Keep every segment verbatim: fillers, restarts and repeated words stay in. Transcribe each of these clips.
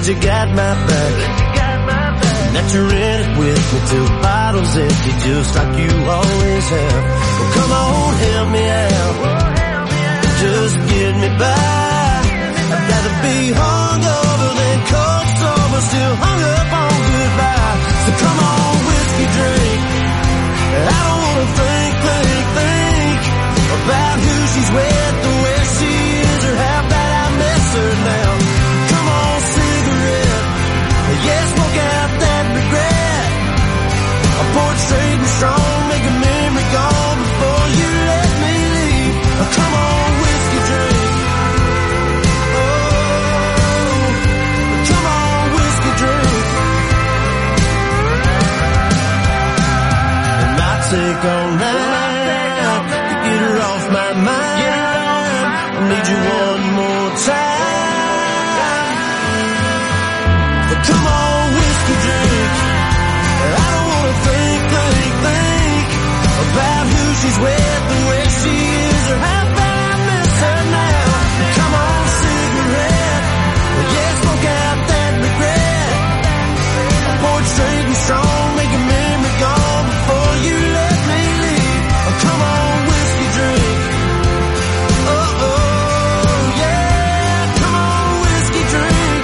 you got my back. That you're in it with me till the bottle's empty, just like you always have. Well, come on, help me out, just get me by. I'd rather be hungover than cold sober, still hung up on goodbye. So come on, whiskey drink. I don't wanna think, think, think about who she's with, or where she is, or how bad I miss her now. Come on, cigarette, yeah, smoke out that regret. I pour it straight and strong, make a memory gone before you let me leave. Come on, whiskey drink. Oh, come on, whiskey drink. And I take all night to get her off my mind. I need you one more time. Come on, whiskey drink. I don't wanna think, think, think about who she's with, or where she is, or how bad I miss her now. Come on, cigarette, yeah, smoke out that regret. Pour it straight and strong, make a memory gone before you let me leave. Come on, whiskey drink. Oh, oh, yeah, come on, whiskey drink.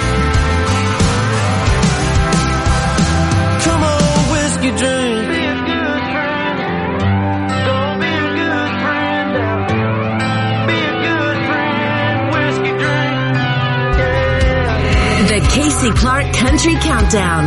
Come on, whiskey drink. Be a good friend. Don't be a good friend now. Be a good friend. Whiskey drink. Yeah. The Casey Clark Country Countdown.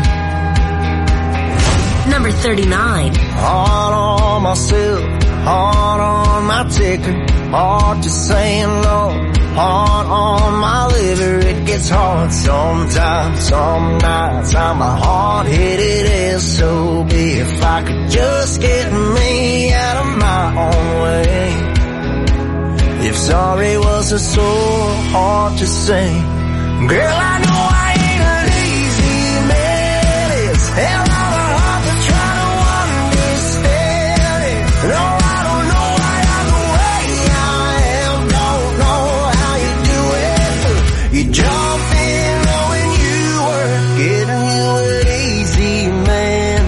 Number thirty-nine. Hard on myself, hard on my ticker, hard to say no, hard on my liver. It gets hard sometimes, some nights I'm a hard-headed S O B. If I could just get me out of my own way. If sorry wasn't so hard to say, girl, I know I ain't an easy man. It's hell of a hard to try to understand it. No, I don't know why I'm the way I am. Don't know how you do it. You jumped in knowing you were getting you an easy man.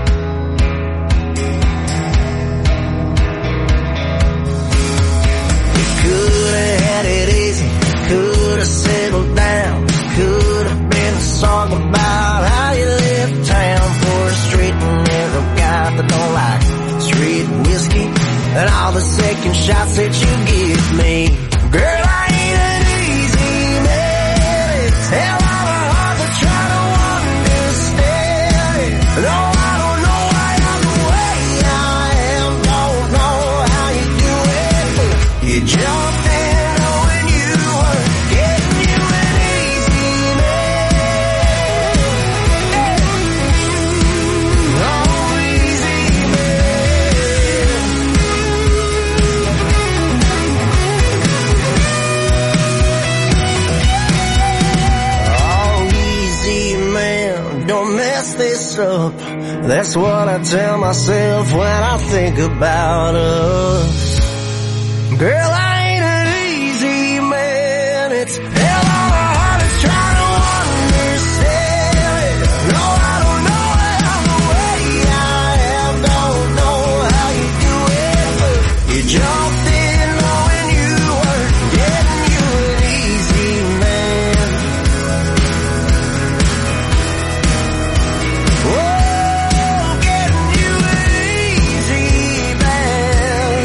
You could have had it easy, could have settled down, could have been a song about how you left town for a straight and narrow guy that don't like street whiskey and all the second shots that you give me. Girl, I ain't an easy man. It's hell of a hard to try to understand it. No, I don't know why I'm the way I am. Don't know how you do it. You jumped in knowing you were getting you an easy man. Oh, easy man. Oh, easy man, don't mess this up. That's what I tell myself when I think about us. Girl, I ain't an easy man. It's hell of a hard to try to understand it. No, I don't know how the way I am. Don't know how you do it. You jumped in knowing you were getting you an easy man. Whoa, getting you an easy man.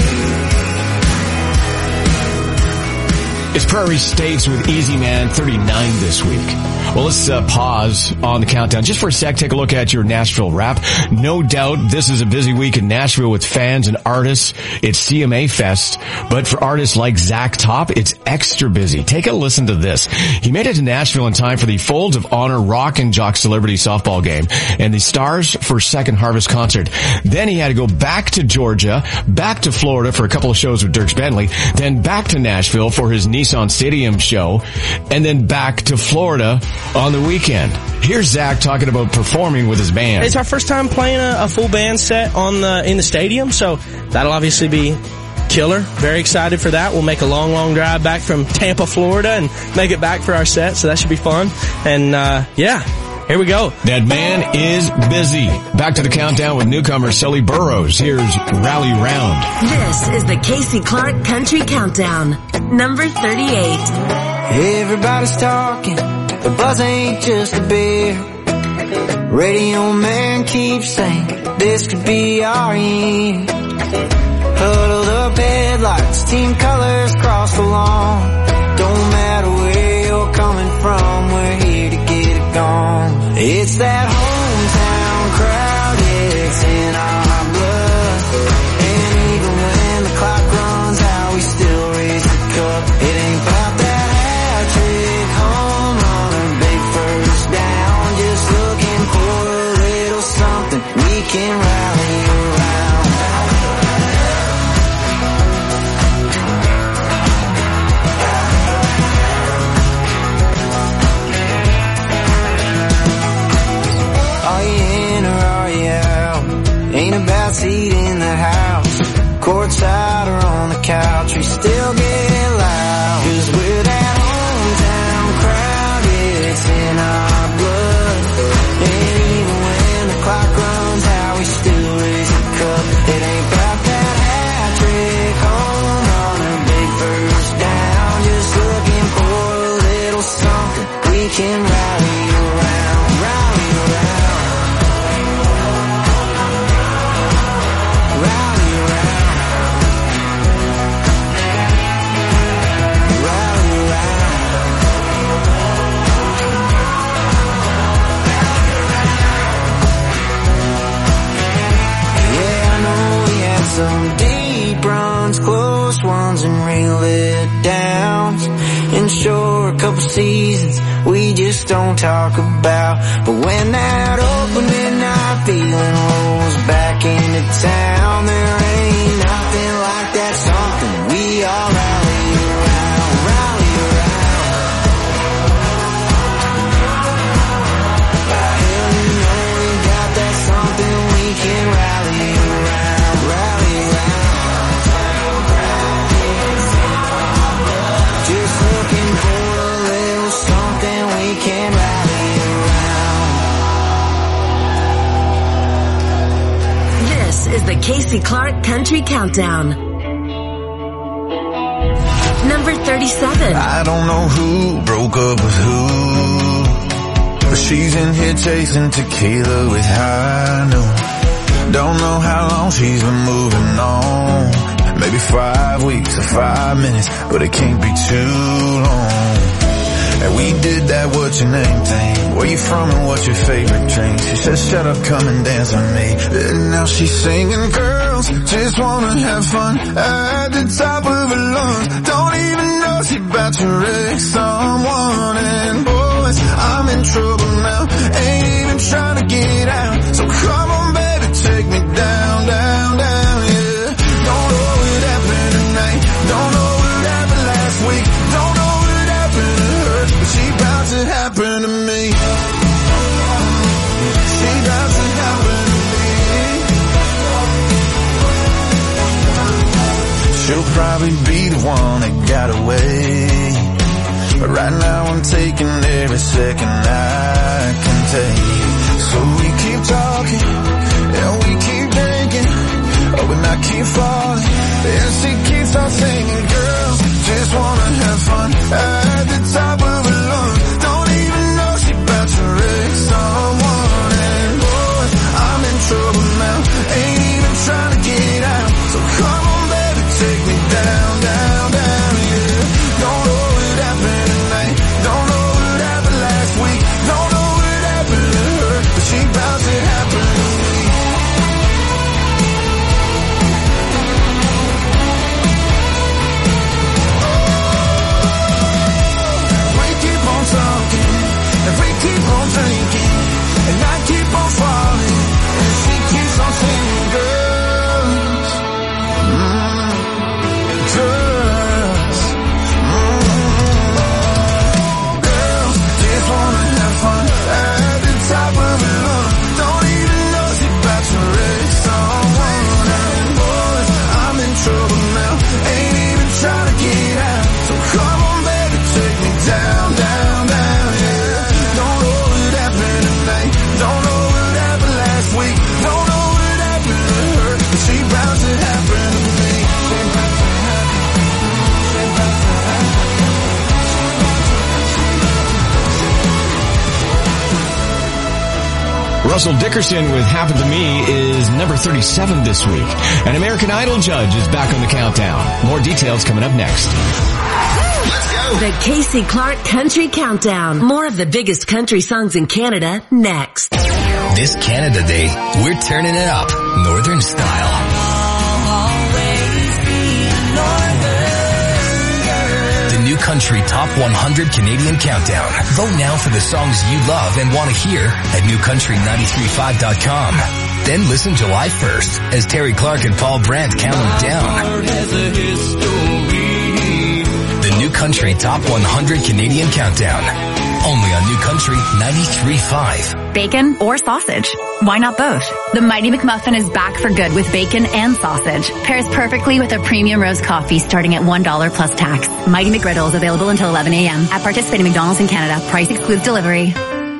It's Prairie Stakes with Easy Man, thirty-nine this week. Well, let's uh, pause on the countdown just for a sec. Take a look at your Nashville Wrap. No doubt this is a busy week in Nashville with fans and artists. It's C M A Fest, but for artists like Zach Top, it's extra busy. Take a listen to this. He made it to Nashville in time for the Folds of Honor Rock and Jock Celebrity Softball game and the Stars for Second Harvest concert. Then he had to go back to Georgia, back to Florida for a couple of shows with Dierks Bentley, then back to Nashville for his Nissan Stadium show, and then back to Florida on the weekend. Here's Zach talking about performing with his band. It's our first time playing a, a full band set on the in the stadium, so that'll obviously be killer. Very excited for that. We'll make a long, long drive back from Tampa, Florida, and make it back for our set, so that should be fun. And, uh, yeah, here we go. That man is busy. Back to the countdown with newcomer Sully Burrows. Here's Rally Round. This is the Casey Clark Country Countdown, number thirty-eight. Everybody's talking, the buzz ain't just a beer. Radio man keeps saying, this could be our year. Huddled up headlights, team colors cross the lawn. Don't matter where you're coming from, we're here to get it gone. It's that hometown crowd, yeah, it's in our blood. And even when the clock runs out, we still raise the cup. It ain't about that hat trick, home run or big first down. Just looking for a little something we can rally around. Are you in or are you out? Ain't a bad seat in the house. Courtside or on the couch, we still get loud. Cause we're that hometown crowd, yeah, it's in our blood. And even when the clock runs out, we still raise the cup. It ain't about that hat trick, home run or big first down. Just looking for a little something we can rally around, rally around. Rally around. Rally around. Yeah, I know we had some deep runs, close ones and real let downs. And sure, a couple seasons we just don't talk about. But when that opening night feeling rolls back into town, there ain't nothing like that something we all rally around, rally around. Hell, you know we got that something we can rally around, rally around. Just looking for a little something we can rally around. This is the Casey Clark Country Countdown, number thirty-seven. I don't know who broke up with who, but she's in here chasing tequila with high noon. Don't know how long she's been moving on. Maybe five weeks or five minutes, but it can't be too long. And we did that what's your name thing. Where you from and what's your favorite drink? She said shut up, come and dance with me. And now she's singing, girls just wanna have fun at the top of her lungs. Don't even know she's about to wreck someone. And boys, I'm in trouble now, ain't even trying to get out. So come on baby, take me down, down, down, yeah. Don't know what happened tonight, don't know what happened last week, don't know what happened to her, but she bout to happen to me. She bout to happen to me. She'll probably be the one that got away, but right now I'm taking every second I can take. So we keep talking, and we keep drinking, oh, and I keep falling, and she keeps on singing, girls just wanna have fun at the top of her lungs. Don't even know she about to wreck someone. And boy, I'm in trouble now, ain't even trying to get out. So come on baby, take me down, down, down, yeah. Don't know what happened tonight, don't know what happened last week, don't know what happened to her, but she bout to happen to me. We Russell Dickerson with Happened to Me is number thirty-seven this week. An American Idol judge is back on the countdown. More details coming up next. Let's go. The Casey Clark Country Countdown. More of the biggest country songs in Canada next. This Canada Day, we're turning it up. Northern style. New Country Top one hundred Canadian Countdown. Vote now for the songs you love and want to hear at new country nine three five dot com. Then listen July first as Terry Clark and Paul Brandt count them down. The New Country Top one hundred Canadian Countdown. Only on New Country ninety-three point five. Bacon or sausage? Why not both? The Mighty McMuffin is back for good with bacon and sausage. Pairs perfectly with a premium roast coffee starting at one dollar plus tax. Mighty McGriddle is available until eleven a.m. at participating McDonald's in Canada. Price excludes delivery.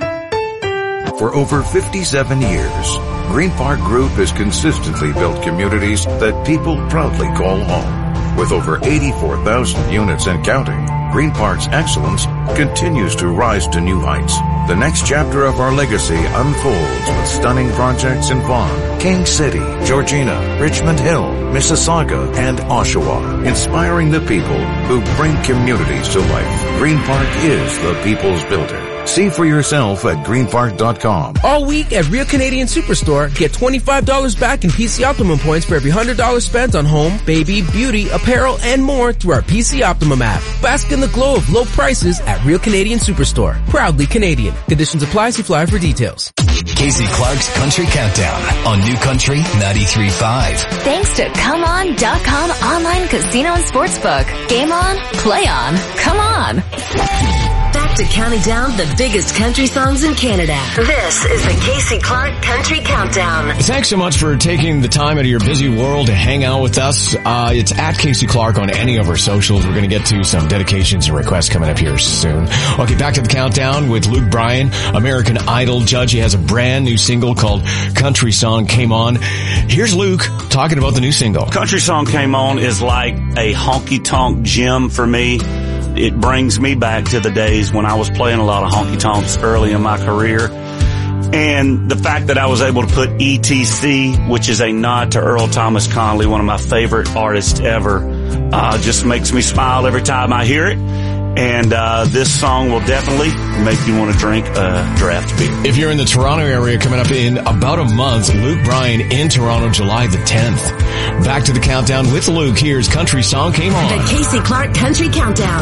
For over fifty-seven years, Green Park Group has consistently built communities that people proudly call home. With over eighty-four thousand units and counting, Green Park's excellence continues to rise to new heights. The next chapter of our legacy unfolds with stunning projects in Vaughan, King City, Georgina, Richmond Hill, Mississauga, and Oshawa, inspiring the people who bring communities to life. Green Park is the people's builder. See for yourself at green park dot com. All week at Real Canadian Superstore, get twenty-five dollars back in P C Optimum points for every one hundred dollars spent on home, baby, beauty, apparel, and more through our P C Optimum app. Bask in the glow of low prices at Real Canadian Superstore. Proudly Canadian. Conditions apply. See flyer for details. Casey Clark's Country Countdown on New Country ninety-three point five. Thanks to Come On dot com online casino and sportsbook. Game on, play on, come on. Back to counting down the biggest country songs in Canada. This is the Casey Clark Country Countdown. Thanks so much for taking the time out of your busy world to hang out with us. Uh, it's at Casey Clark on any of our socials. We're going to get to some dedications and requests coming up here soon. Okay, back to the countdown with Luke Bryan, American Idol judge. He has a brand new single called Country Song Came On. Here's Luke talking about the new single. Country Song Came On is like a honky-tonk gym for me. It brings me back to the days when I was playing a lot of honky-tonks early in my career. And the fact that I was able to put E T C, which is a nod to Earl Thomas Conley, one of my favorite artists ever, uh, just makes me smile every time I hear it. And uh this song will definitely make you want to drink a draft beer. If you're in the Toronto area coming up in about a month, Luke Bryan in Toronto, July the tenth. Back to the countdown with Luke. Here's Country Song Came On. The Casey Clark Country Countdown.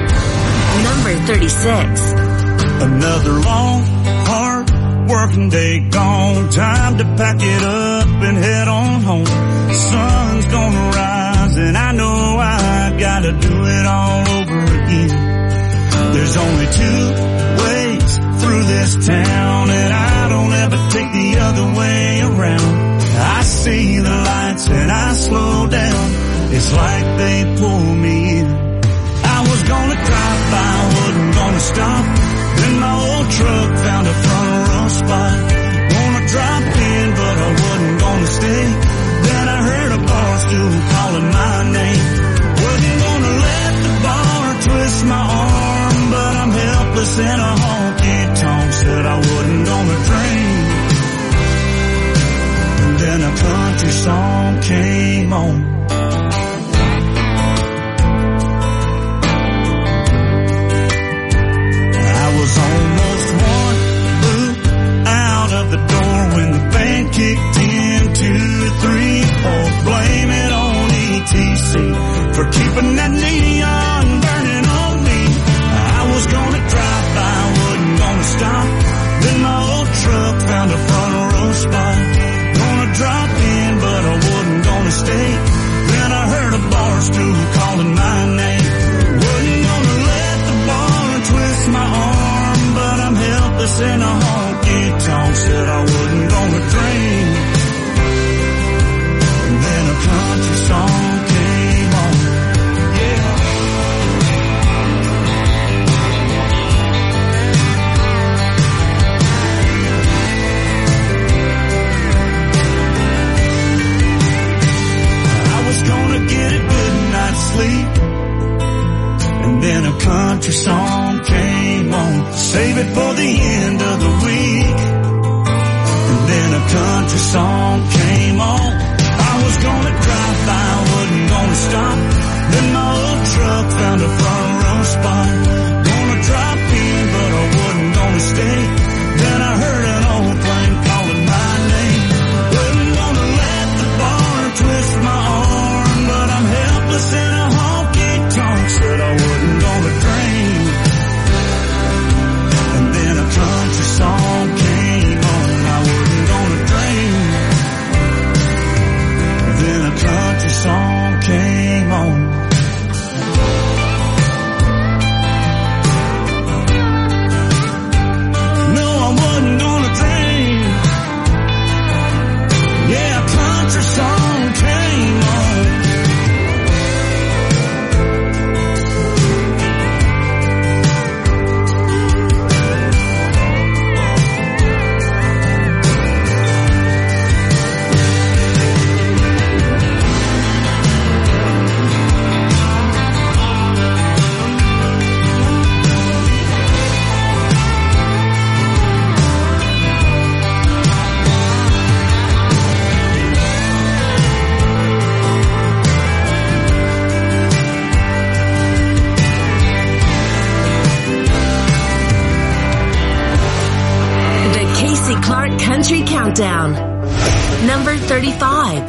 Number thirty-six. Another long, hard working day gone. Time to pack it up and head on home. The sun's gonna rise and I know I gotta do it all over again. There's only two ways through this town and I don't ever take the other way around. I see the lights and I slow down. It's like they pull me in. I was gonna drive by, wasn't gonna stop. Then my old truck found a front row spot. Gonna drop in, but I wasn't gonna stay. Then I heard a bar stool calling my name. Wasn't gonna let the bar twist my arm, but I'm helpless in a honky-tonk. Said I wasn't gonna drink. And then a country song came on. Almost one boot out of the door when the band kicked in. Two, three, four, blame it on E T C for keeping that neon burning on me. I was gonna drive by, wasn't gonna stop. Then my old truck found a front row spot. Gonna drop in, but I wasn't gonna stay. Then I heard a bar stool calling my name. Wasn't gonna let the bar twist my arm, but I'm helpless in a honky-tonk. Said I wasn't gonna drink. And then a country song came on. Yeah. country song came on. I was gonna drive by, wasn't gonna stop. Then my old truck found a front row spot. Gonna drop in, but I wasn't gonna stay. Then I heard an old plane calling my name. Wasn't gonna let the bar twist my arm, but I'm helpless in a honky-tonk. Said I wasn't gonna drink. And then a country song came on. I wasn't gonna drink. Then a country song came on. No, I wasn't gonna drink. Yeah, a country song came on. Clark Country Countdown. Number thirty-five.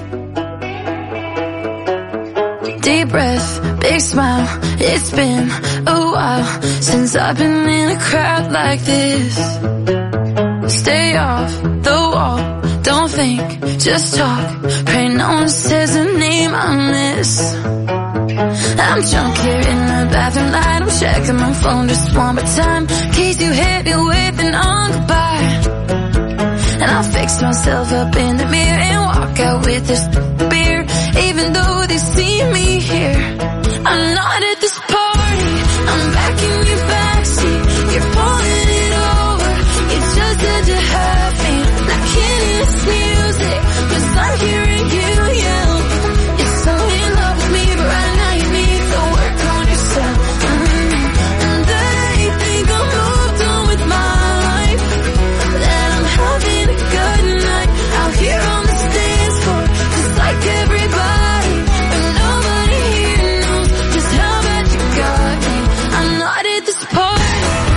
Deep breath, big smile. It's been a while since I've been in a crowd like this. Stay off the wall, don't think, just talk. Pray no one says a name I miss. I'm drunk here in the bathroom light. I'm checking my phone just one more time, in case you hit me with an on goodbye. And I'll fix myself up in the mirror and walk out with this beer. Even though they see me here, I'm not at this party. I'm back in your backseat. You're pulling it over. You just had to have me. I can't hear this music, 'cause I'm hearing you yell. You're so in love with me, but right now you need to work on yourself. Mm-hmm. And they think I'm moved on with my life, that I'm having a good night out here on the dance floor, just like everybody, but nobody here knows just how bad you got me. I'm not at this party.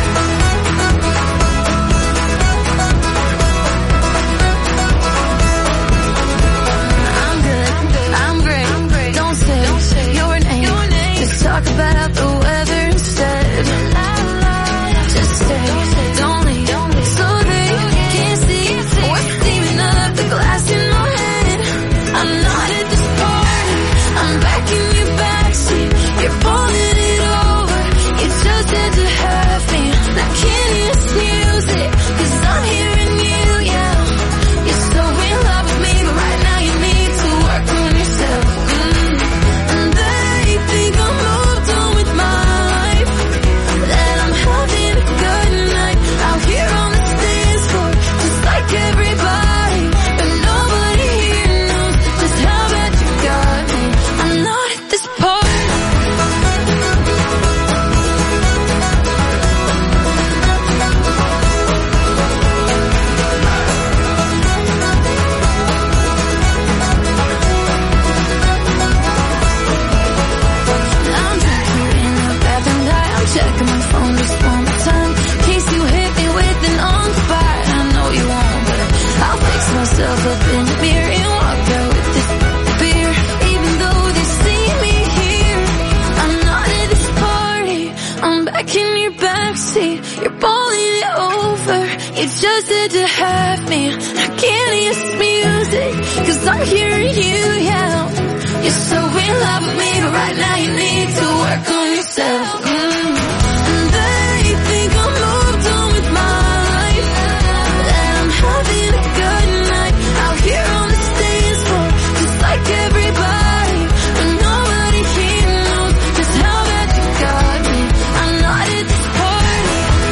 I'm good, I'm great, don't say your name, just talk about the weather instead. Just stay, don't leave, so they can't see what's steaming up the glass in my head. I'm not at this party. I'm back in your backseat. You're pulling it over. You just had to have me. I can't hear this music, 'cause I'm hearing you yell. You're so in love with me, but right now you need to work on yourself. Mm. And they think I'm moved on with my life, that I'm having a good night out here on the dance floor, just like everybody, but nobody here knows just how bad you got me. I'm not at this party. I'm back here in the bathroom light. I'm checking my phone just one more time, in case you hit me with an on goodbye. I know you won't, but I'll fix myself up in the mirror and walk out with this beer. Even though they see me here, I'm not at this party. I'm back in your backseat. You're pulling it over. You just had to have me. I can't hear this music, 'cause I'm hearing you yell. You're so in love with me, but right now you need to work on yourself. Mm. And they think I'm moved on with my life, that I'm having a good night out here on the dance floor, just like everybody, but nobody here knows just how bad you got me. I'm not at this party.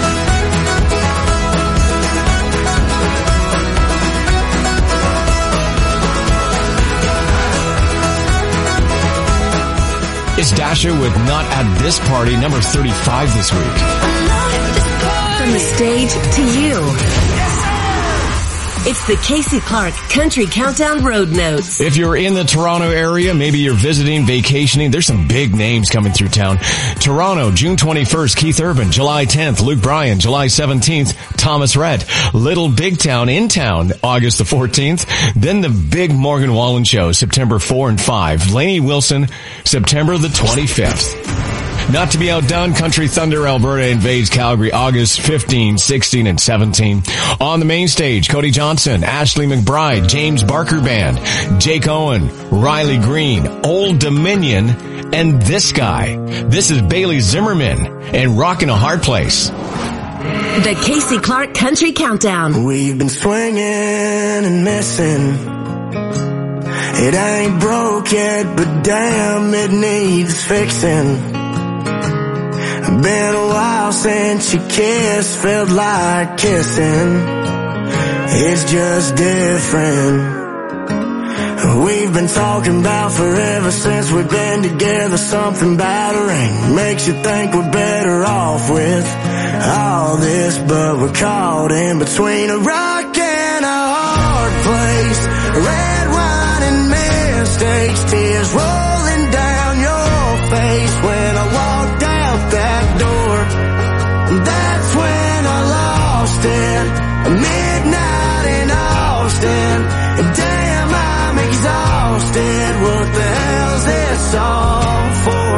It's Dasha with Not at This Party, number thirty-five this week. From the stage to you. It's the Casey Clark Country Countdown Road Notes. If you're in the Toronto area, maybe you're visiting, vacationing, there's some big names coming through town. Toronto, June twenty-first, Keith Urban. July tenth, Luke Bryan. July seventeenth, Thomas Rhett. Little Big Town in town, August the fourteenth. Then the big Morgan Wallen Show, September fourth and five. Lainey Wilson, September the twenty-fifth. Not to be outdone, Country Thunder Alberta invades Calgary August fifteenth, sixteenth, and seventeenth. On the main stage, Cody Johnson, Ashley McBride, James Barker Band, Jake Owen, Riley Green, Old Dominion, and this guy. This is Bailey Zimmerman and Rockin' a Hard Place. The Casey Clark Country Countdown. We've been swinging and missing. It ain't broke yet, but damn, it needs fixing. Been a while since you kissed, felt like kissing. It's just different. We've been talking about forever since we've been together. Something about a ring makes you think we're better off with all this, but we're caught in between a rock and a hard place. Red wine and mistakes, tears rolling down your face when I walked out that door. That's when I lost it. Midnight in Austin. Damn, I'm exhausted. What the hell's this all for?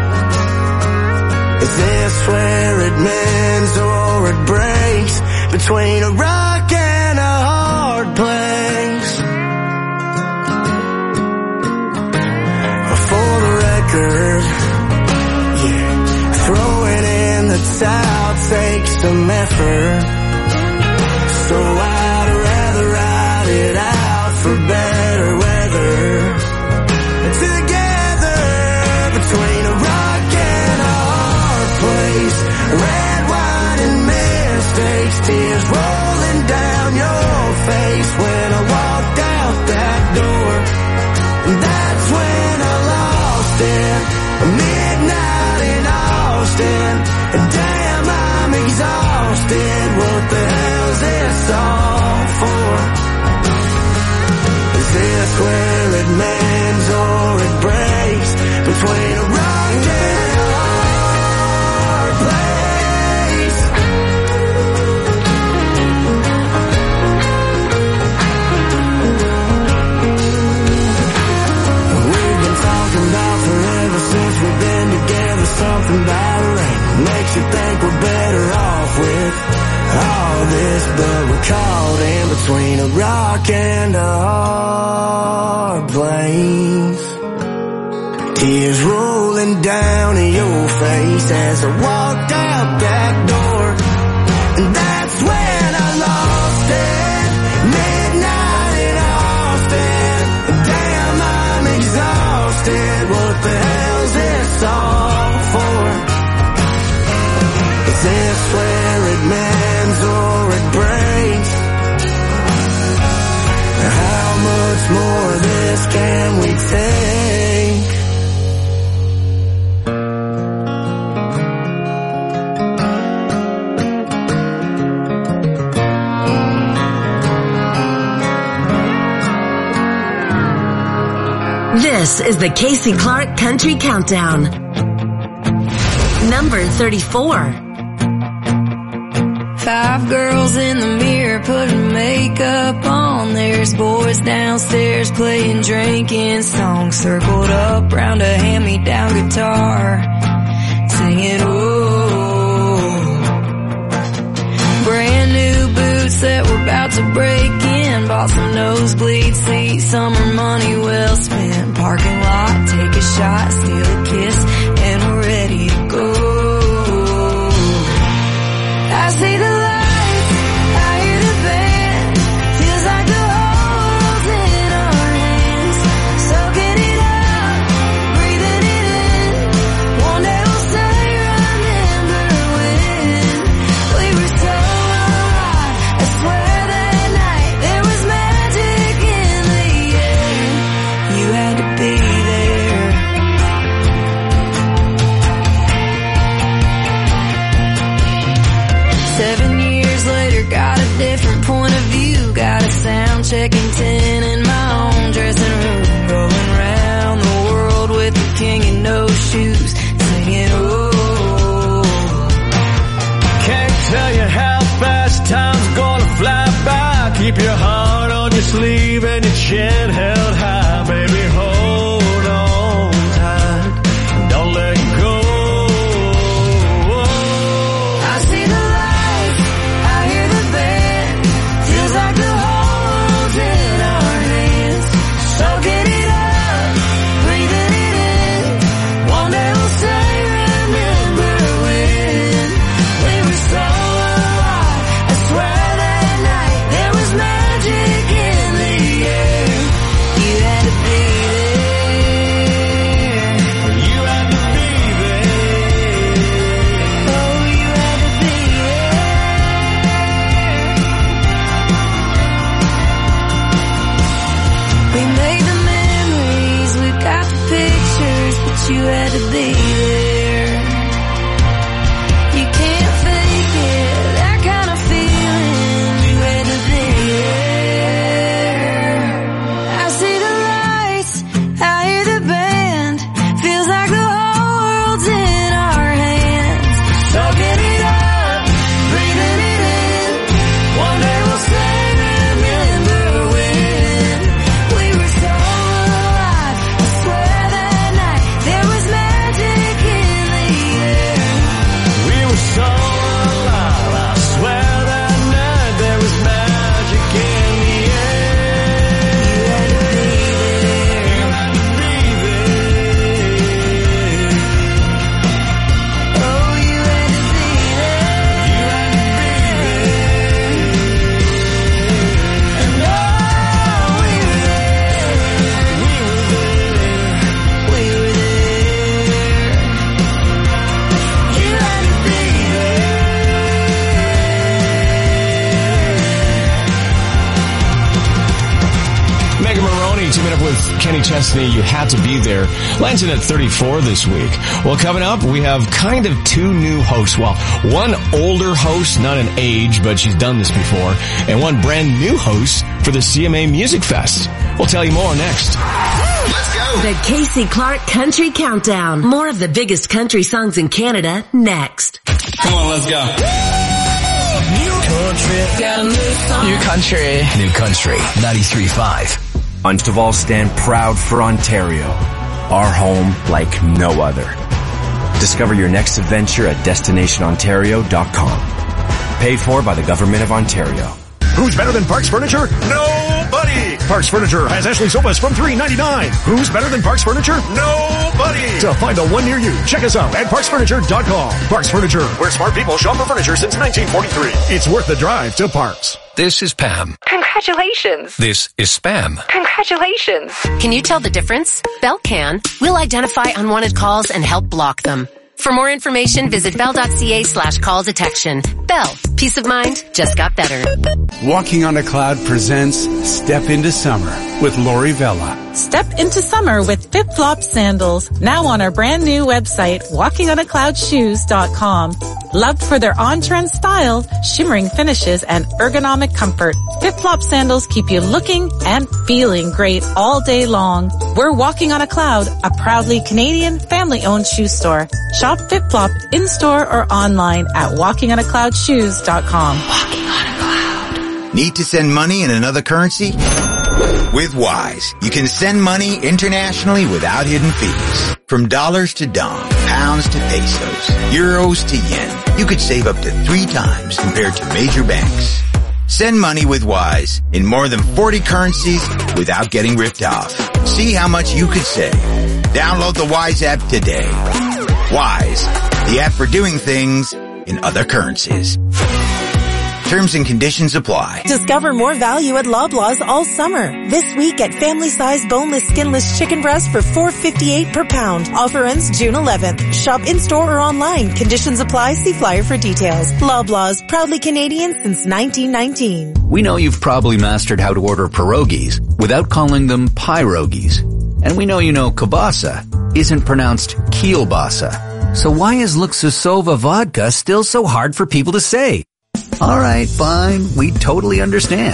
Is this where it mends or it breaks? Between a rock and a hard place. For the record, yeah, throwing in the towel takes some effort. So I'd rather ride it out for better weather. Together between a rock and a hard place. Red wine and mistakes, tears rolling down your face when I walked out that door. That's when I lost it. Midnight in Austin. Damn, I'm exhausted. What the hell's this all for? Is this where it mends or it breaks? Between a rock and a hard place. We've been talking about forever since we've been together. Something about rain makes you think we're better off with all this, but we're caught in between a rock and a hard place. Tears rolling down your face as I walked out that door. And that's when I lost it. Midnight in Austin. Damn, I'm exhausted. What the hell's this all for? Is this where it mends or it breaks? How much more of this can we take? This is the Casey Clark Country Countdown. Number thirty-four. Five girls in the mirror putting makeup on. There's boys downstairs playing drinking songs, circled up round a hand-me-down guitar, singing oh. Brand new boots that were about to break in. Bought some nosebleed seats, summer money well spent. Parking lot, take a shot, steal a kiss, and we're ready to go. I see the lights, I hear the band. Feels like the whole world's in our hands. Soaking it up, breathing it in. One day we'll say, remember when we were so alive. I swear that night there was magic in the air. You had to be there. Seven years later, got a different point of view. Got a sound on checking ten in my own dressing room, going round the world with the king in no shoes, singing oh. Can't tell you how fast time's gonna fly by. Keep your heart on your sleeve and your chin held high, baby. Hold on tight, don't let go. I see the lights, I hear the band. Feels like the whole world's in our hands. Soaking it up, breathing it in. One day we'll say, remember when we were so alive. I swear that night there was magic in the air. You had to be there. You had to be there. Oh, you had to be there. We made the memories, we got the pictures, but you had to be there. You can't fake it, that kind of feeling. You had to be there. I see the lights, I hear the band. Feels like the whole world's in our hands. Soaking it up, breathing it in. One day we'll say, remember when we were so alive. I swear that night there was magic in the air. We were so alive, I swear that night there was magic in the air. You had to be there. You had to be there. Oh, you had to be there. You had to be there. And oh, we were there. We were there. We were there. You had to be Megan Maroney teaming up with Kenny Chesney, You Had to Be There, lands in at thirty-four this week. Well, coming up, we have kind of two new hosts. Well, one older host, not in age, but she's done this before, and one brand new host for the C M A Music Fest. We'll tell you more next. Let's go. The Casey Clark Country Countdown. More of the biggest country songs in Canada next. Come on, let's go. New country. New country. ninety-three point five. Unstable stand proud for Ontario, our home like no other. Discover your next adventure at destination ontario dot com. Paid for by the Government of Ontario. Who's better than Parks Furniture? Nobody! Parks Furniture has Ashley sofas from three ninety-nine. Who's better than Parks Furniture? Nobody! To find the one near you, check us out at parks furniture dot com. Parks Furniture, where smart people shop for furniture since nineteen forty-three. It's worth the drive to Parks. This is Pam. Congratulations. This is Spam. Congratulations. Can you tell the difference? Bell can. We'll identify unwanted calls and help block them. For more information, visit bell.ca slash call detection. Bell. Peace of mind just got better. Walking on a Cloud presents Step into Summer with Lori Vella. Step into summer with Flip Flop Sandals, now on our brand new website, walking on a cloud shoes dot com. Loved for their on-trend style, shimmering finishes, and ergonomic comfort, Flip Flop Sandals keep you looking and feeling great all day long. We're Walking on a Cloud, a proudly Canadian family-owned shoe store. Shop Flip Flop in-store or online at walking on a cloud shoes dot com. Walking on a Cloud. Need to send money in another currency? With Wise, you can send money internationally without hidden fees. From dollars to dong, pounds to pesos, euros to yen, you could save up to three times compared to major banks. Send money with Wise in more than forty currencies without getting ripped off. See how much you could save. Download the Wise app today. Wise, the app for doing things in other currencies. Terms and conditions apply. Discover more value at Loblaws all summer. This week at family-size boneless, skinless chicken breast for four dollars and fifty-eight cents per pound. Offer ends June eleventh. Shop in-store or online. Conditions apply. See flyer for details. Loblaws, proudly Canadian since nineteen nineteen. We know you've probably mastered how to order pierogies without calling them pierogies. And we know you know kielbasa isn't pronounced kielbasa. So why is Luxusova vodka still so hard for people to say? All right, fine. We totally understand.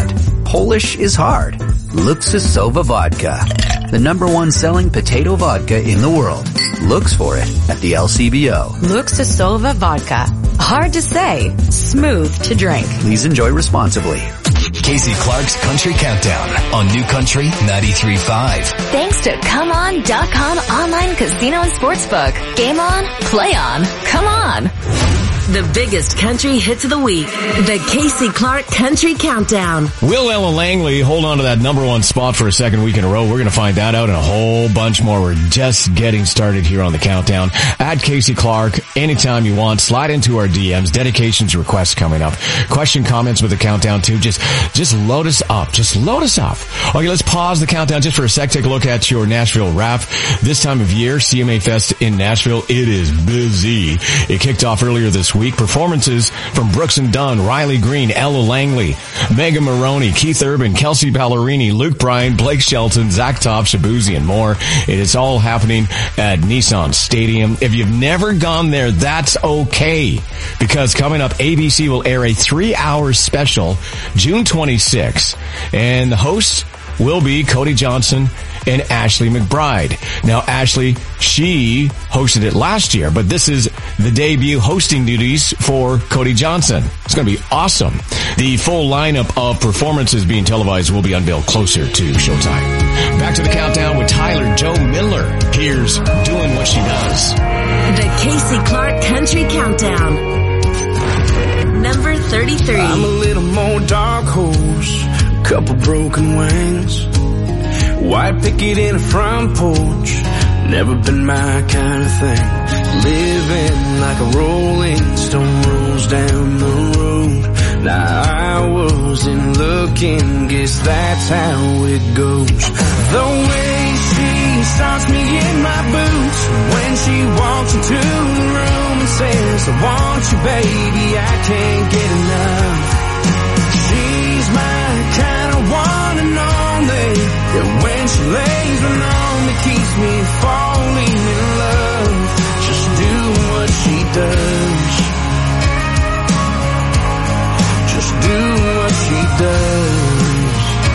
Polish is hard. Luxusova Vodka. The number one selling potato vodka in the world. Looks for it at the L C B O. Luxusova Vodka. Hard to say, smooth to drink. Please enjoy responsibly. Casey Clark's Country Countdown on New Country ninety-three point five. Thanks to Come On dot com online casino and sportsbook. Game on, play on, come on. The biggest country hits of the week. The Casey Clark Country Countdown. Will Ella Langley hold on to that number one spot for a second week in a row? We're going to find that out and a whole bunch more. We're just getting started here on the countdown. Add Casey Clark anytime you want. Slide into our D Ms. Dedications requests coming up. Question, comments with the countdown too. Just, just load us up. Just load us up. Okay, let's pause the countdown just for a sec. Take a look at your Nashville Rap. This time of year, C M A Fest in Nashville, it is busy. It kicked off earlier this week. Week. Performances from Brooks and Dunn, Riley Green, Ella Langley, Megan Maroney, Keith Urban, Kelsey Ballerini, Luke Bryan, Blake Shelton, Zach Top, Shabuzi, and more. It is all happening at Nissan Stadium. If you've never gone there, that's okay. Because coming up, A B C will air a three-hour special June twenty-sixth. And the hosts will be Cody Johnson and Ashley McBride. Now, Ashley, she hosted it last year, but this is the debut hosting duties for Cody Johnson. It's going to be awesome. The full lineup of performances being televised will be unveiled closer to showtime. Back to the countdown with Tyler Joe Miller. Here's Doing What She Does. The Casey Clark Country Countdown. Number thirty-three. I'm a little more dark horse, couple broken wings, white picket in a front porch, never been my kind of thing. Living like a rolling stone rolls down the road. Now I wasn't looking, guess that's how it goes. The way she starts me in my boots when she walks into the room and says, I want you baby, I can't get enough. She's my kind of one and only, and when she lays one on me, keeps me falling in love. Just do what she does. Just do what she does.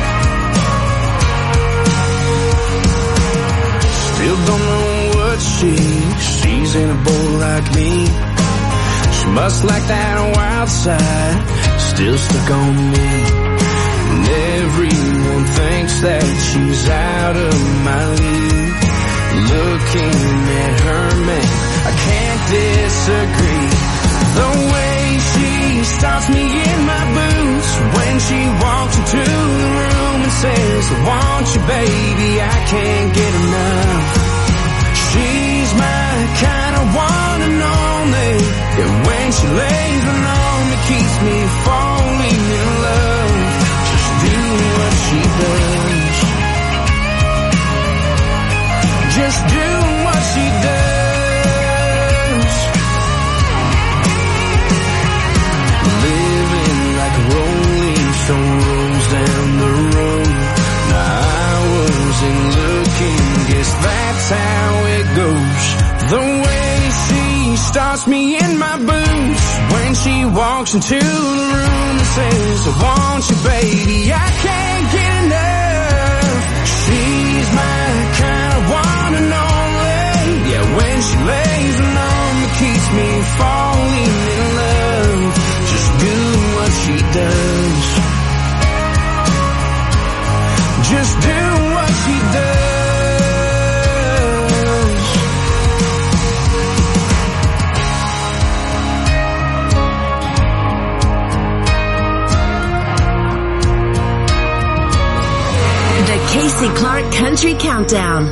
Still don't know what she sees in a boy like me. She must like that wild side, still stuck on me. And everyone thinks that she's out of my league. Looking at her, man, I can't disagree. The way she stops me in my boots when she walks into the room and says, I want you baby, I can't get enough. She's my kind of one and only, and when she lays one on me, keeps me falling in love. Just do what she does. Just do what she does. Living like a rolling stone rolls down the road. Now I wasn't looking, guess that's how it goes. The way she starts me in my boots when she walks into the room and says, I want you baby, I can't get enough. She's my kind of one and only, yeah, when she lays one on me, keeps me falling in love. Just do what she does. Just do what she does. The Casey Clark Country Countdown.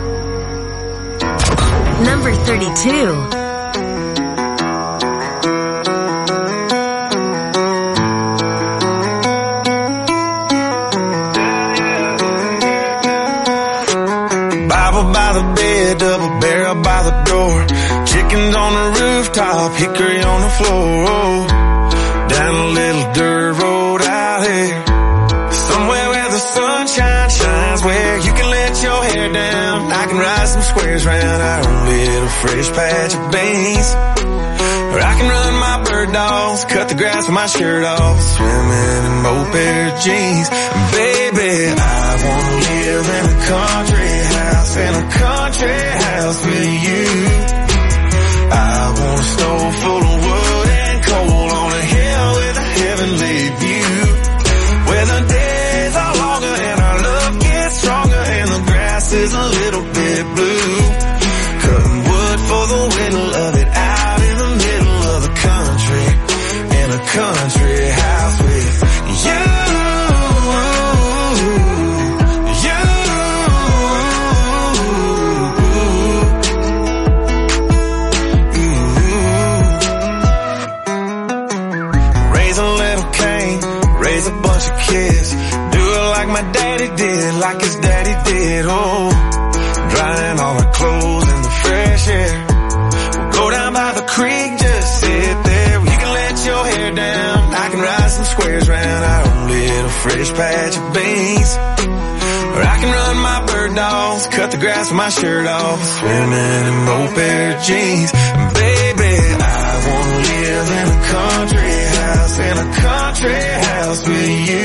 Number thirty-two. By the bed, double barrel by the door, chickens on the rooftop, hickory on the floor, down a little dirt road out here, somewhere where the sunshine shines, where you can let your hair down. I can ride some squares round our own little fresh patch of beans. Or I can run my bird dogs, cut the grass with my shirt off, swimming in both pair of jeans. Baby, I wanna live in a country house, in a country house with you. I want a stove full of wood and coal on a hill with a heavenly view, where the days are longer and our love gets stronger and the grass is a little bit blue. Cutting wood for the winter, love it out in the middle of the country, in a country house with you. Raise a little Cain, raise a bunch of kids, do it like my daddy did, like his daddy did. Oh, drying all our clothes in the fresh air. We'll go down by the creek, just sit there. You can let your hair down, I can ride some squares round our own little fresh patch of beans. Or I can run my bird dogs, cut the grass with my shirt off, swimming in both pair of jeans. Baby, I wanna live in a country house, in a country house with you.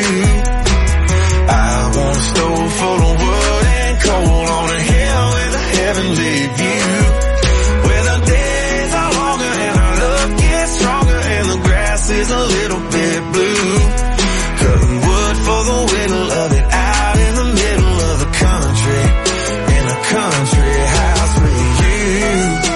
I want a stove full of wood and coal on a hill with a heavenly view, where the days are longer and our love gets stronger and the grass is a little bit blue. Cutting wood for the winter, love it out in the middle of the country, in a country house with you.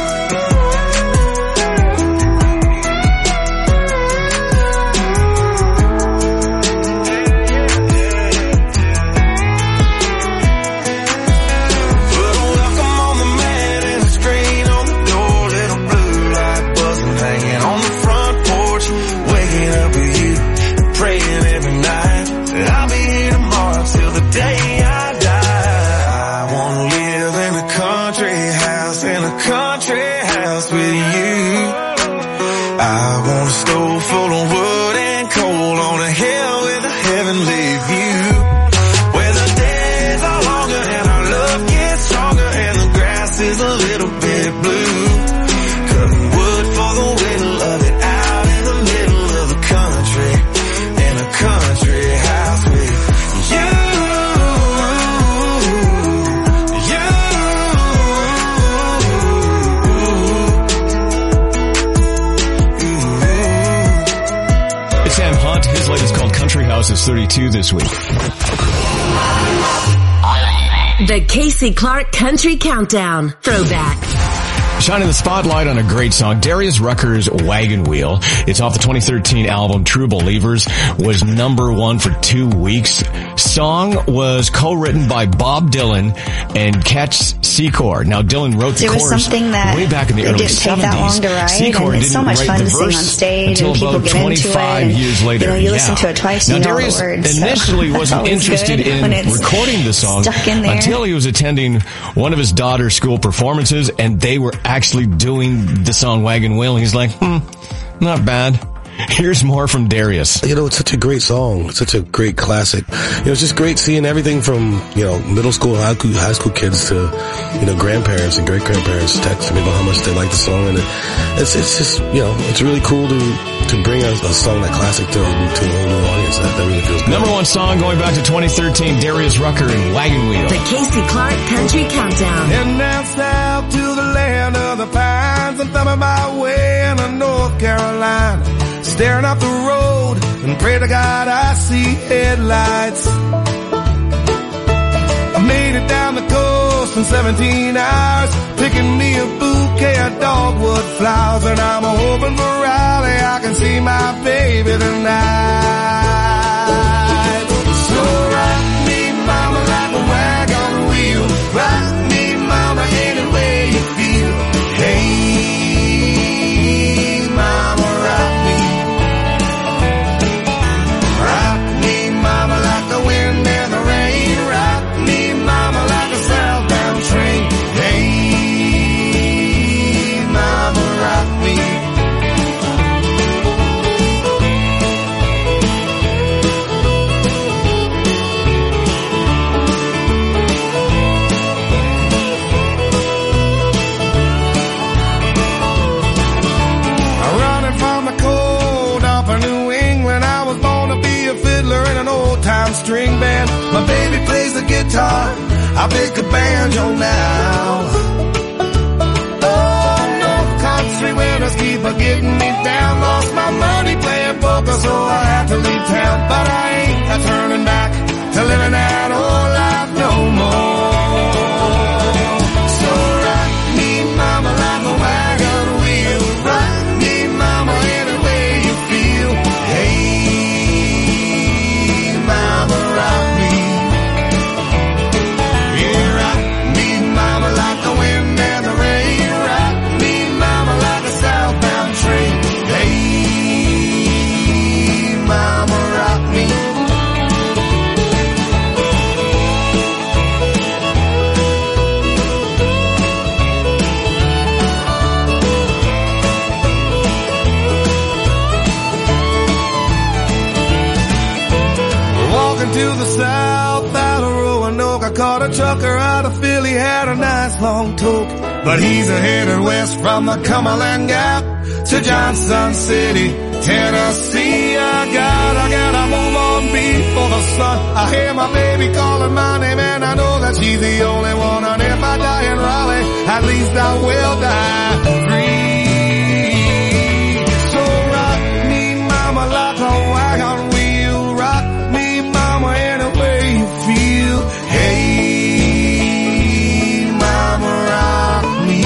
Is thirty-two this week. The Casey Clark Country Countdown Throwback. Shining the spotlight on a great song, Darius Rucker's Wagon Wheel. It's off the twenty thirteen album True Believers, was number one for two weeks. Song was co-written by Bob Dylan and Catch Secor. Now, Dylan wrote the there was chorus something that way back in the it early didn't seventies. Take that long to write, Secor and it's didn't so much write fun the to sing verse on stage until and people about get into twenty-five it. And, years later. You know, you yeah. listen to it twice, now, you know Darius all the words. initially so wasn't interested in recording the song in until he was attending one of his daughter's school performances, and they were actually doing the song Wagon Wheel. He's like, hmm, not bad. Here's more from Darius. You know, it's such a great song. It's such a great classic. You know, it's just great seeing everything from, you know, middle school, high school, high school kids to, you know, grandparents and great grandparents texting me about how much they like the song. And it, it's, it's just, you know, it's really cool to, to bring a, a song that classic to, to a whole new audience. That, that really feels good. Number one song going back to twenty thirteen, Darius Rucker and Wagon Wheel. The Casey Clark Country Countdown. And down south to the land of the pines, I'm thumbing my way into North Carolina, staring up the road and pray to God I see headlights. I made it down the coast in seventeen hours, picking me a bouquet of dogwood flowers, and I'm hoping for Raleigh I can see my baby tonight. So rock me, mama, like a wagon wheel. Rock me, mama, any way you feel. Hey, mama, rock me. Rock me, mama, like the wind and the rain. Rock me, mama, like a southbound train. Hey, mama, rock me. string band. My baby plays the guitar, I pick a banjo now. Oh no, country winners keep a getting me down. Lost my money playing poker, so I had to leave town. But I ain't a turning back to living that old life no more. So rock me, mama, like a wagon wheel. Rock me, mama, any way you feel. Hey, mama, rock me. Yeah, rock me, mama, like the wind and the rain. Rock me, mama, like a southbound train. Hey, mama, rock me. Walking to the south out of Roanoke, I caught a trucker out of Philly, had a nice long toke. But he's a headed west from the Cumberland Gap to Johnson City, Tennessee. I gotta, gotta move on before the sun. I hear my baby calling my name and I know that she's the only one. And if I die in Raleigh, at least I will die free. So rock me, mama, like a wagon wheel. Rock me, mama, any way you feel. Hey, mama, rock me.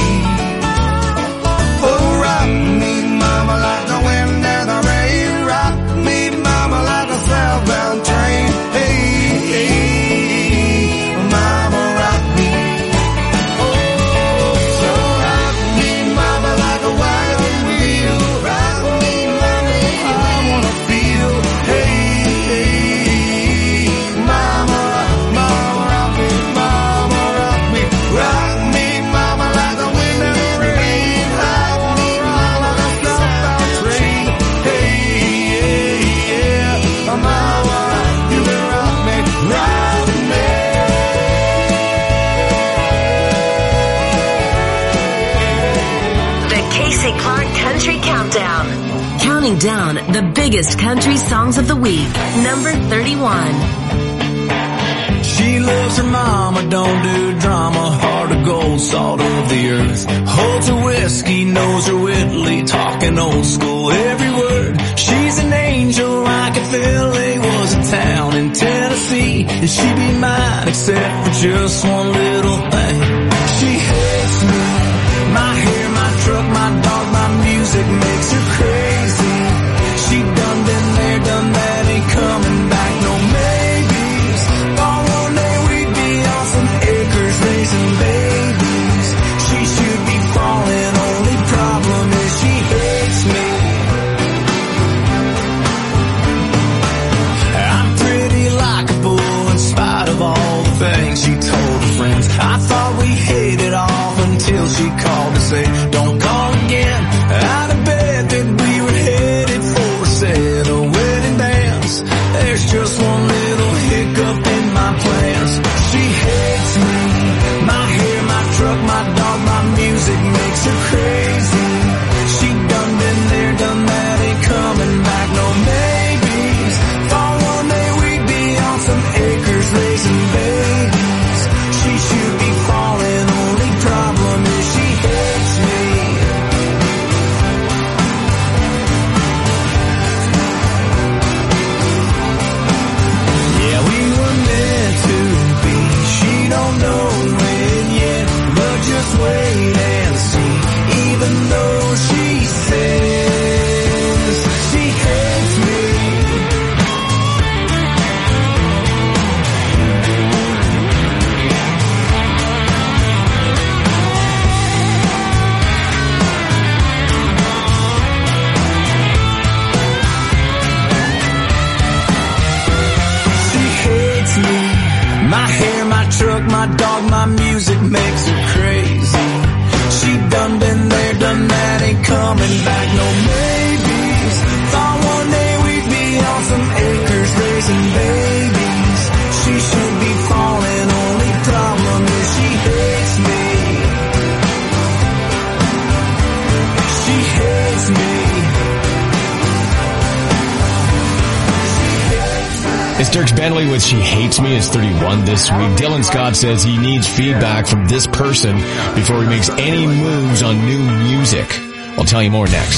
Oh, rock me, mama, like the wind and the rain. Rock me, mama, like a southbound train. Hey, hey, mama, rock me. Oh, so rock me, mama, like a wagon wheel. Rock me, mama, I wanna feel. Hey, hey, mama, mama, rock me, mama, rock me. Rock me, mama, like the wind and the rain. I wanna ride like a southbound train. Hey, yeah, yeah, mama, you can rock me, rock me. The Casey Clark Country Countdown. Counting down the biggest country songs of the week. Number thirty-one. She loves her mama, don't do drama, heart of gold, salt of the earth. Holds her whiskey, knows her Whitley, talking old school every word. She's an angel like if L A was a town in Tennessee. And she'd be mine except for just one little thing. She hates me, my hair, my truck, my dog, my music makes her crazy. She done been there, done that, ain't coming back, no maybes. Thought one day we'd be on some acres raising babies. She should be falling, only problem is she hates me. I'm pretty likable in spite of all the things she told her friends. I thought we hit it off until she called to say, don't call again. Out of bed that we were headed for a set of wedding bands. There's just one little hiccup in my plans. She hates me, my hair, my truck, my dog, my music makes her crazy. She done been there, done that, ain't coming back, no maybes. Thought one day we'd be on some acres raising babies. She should be falling, only problem is she hates me. Yeah, we were meant to be. She don't know when yet, but just wait and see. Even though she says she hates me. She hates me. My hair, my truck, my dog, my music makes her crazy. She done been there, done that, ain't coming back, no maybes. Thought one day we'd be on some acres raising babies. She should be falling, only problem is she hates me. She hates me. It's Dierks Bentley with She Hates Me is thirty-one this week. Dylan Scott says he needs feedback from this person before he makes any moves on new music. I'll tell you more next.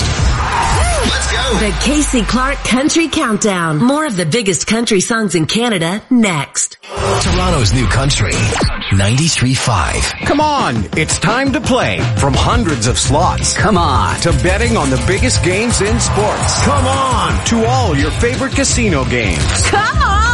Let's go. The Casey Clark Country Countdown. More of the biggest country songs in Canada next. Toronto's new country, ninety-three point five. Come on, it's time to play. From hundreds of slots. Come on. To betting on the biggest games in sports. Come on. To all your favorite casino games. Come on.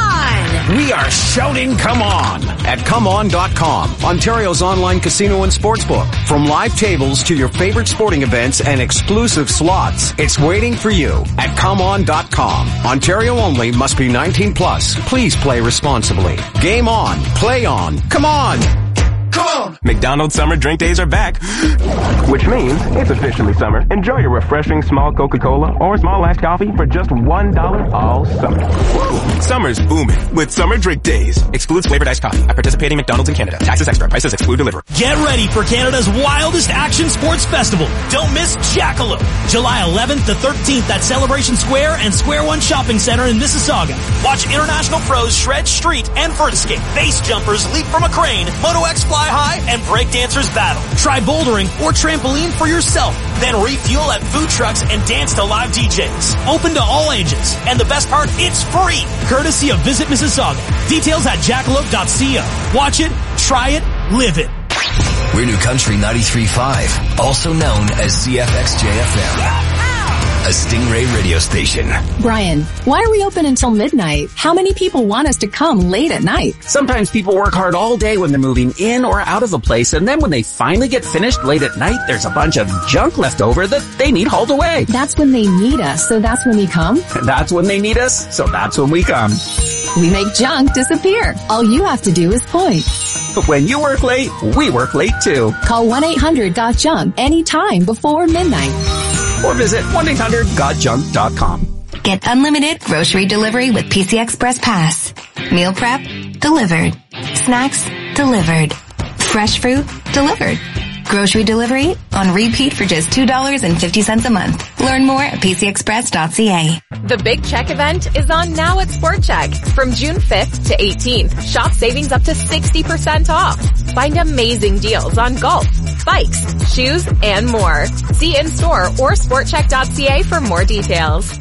We are shouting come on at come on dot com, Ontario's online casino and sportsbook. From live tables to your favorite sporting events and exclusive slots, it's waiting for you at come on dot com. Ontario only, must be nineteen plus. Please play responsibly. Game on. Play on. Come on. Come on! McDonald's summer drink days are back, which means it's officially summer. Enjoy your refreshing small Coca-Cola or small iced coffee for just one dollar all summer. Woo! Summer's booming with summer drink days. Excludes flavored iced coffee at participating McDonald's in Canada. Taxes extra. Prices exclude delivery. Get ready for Canada's wildest action sports festival. Don't miss Jackalope. July eleventh to thirteenth at Celebration Square and Square One Shopping Center in Mississauga. Watch international pros shred street and vert skate, base jumpers leap from a crane, Moto X fly high, and breakdancers battle. Try bouldering or trampoline for yourself. Then refuel at food trucks and dance to live D Js. Open to all ages. And the best part, it's free. Courtesy of Visit Mississauga. Details at jackalope dot co. Watch it, try it, live it. We're New Country ninety-three point five, also known as C F X J F M. A Stingray radio station. Brian, why are we open until midnight? How many people want us to come late at night? Sometimes people work hard all day when they're moving in or out of a place, and then when they finally get finished late at night, there's a bunch of junk left over that they need hauled away. That's when they need us, so that's when we come? That's when they need us, so that's when we come. We make junk disappear. All you have to do is point. But when you work late, we work late too. Call one eight hundred got junk anytime before midnight. Or visit one eight hundred got junk dot com. Get unlimited grocery delivery with P C Express Pass. Meal prep, delivered. Snacks, delivered. Fresh fruit, delivered. Grocery delivery on repeat for just two dollars and fifty cents a month. Learn more at p c express dot c a. The Big Check event is on now at Sport Check. From June fifth to eighteenth, shop savings up to sixty percent off. Find amazing deals on golf, bikes, shoes, and more. See in-store or sport check dot c a for more details.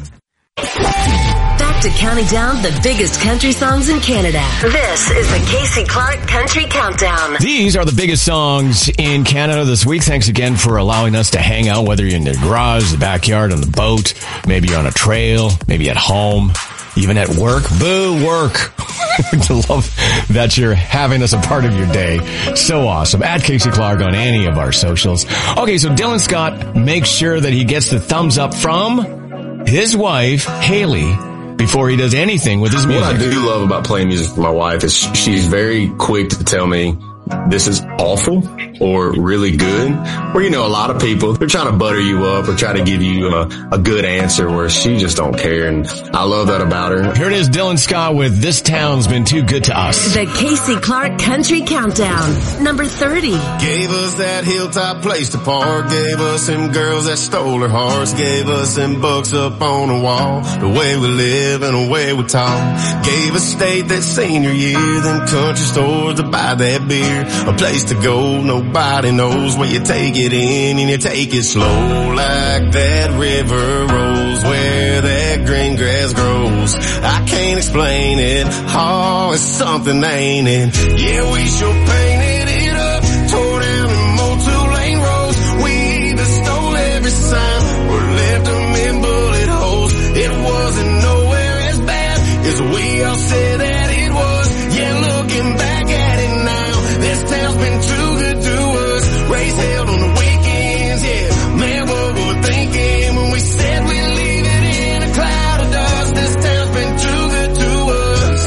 Back to counting down the biggest country songs in Canada. This is the Casey Clark Country Countdown. These are the biggest songs in Canada this week. Thanks again for allowing us to hang out, whether you're in the garage, the backyard, on the boat, maybe you're on a trail, maybe at home, even at work. Boo, work. To love that you're having us a part of your day. So awesome. At Casey Clark on any of our socials. Okay, so Dylan Scott makes sure that he gets the thumbs up from his wife, Haley, before he does anything with his music. What I do love about playing music for my wife is she's very quick to tell me this is awful or really good. Or, you know, a lot of people, they're trying to butter you up or try to give you a, a good answer where she just don't care. And I love that about her. Here it is, Dylan Scott with This Town's Been Too Good to Us. The Casey Clark Country Countdown, number thirty. Gave us that hilltop place to park. Gave us them girls that stole her hearts. Gave us them books up on the wall. The way we live and the way we talk. Gave us state that senior year. Them country stores to buy that beer. A place to go, nobody knows where you take it in and you take it slow like that river rolls where that green grass grows. I can't explain it, oh, it's something, ain't it? Yeah, we sure painted it up, tore down them old two-lane roads. We either stole every sign or left them in bullet holes. It wasn't nowhere as bad as we all said that it was. Yeah, looking back at it now, this town's been too good to us. Race held on the weekends, yeah. Man, what we were thinking when we said we'd leave it in a cloud of dust. This town's been too good to us.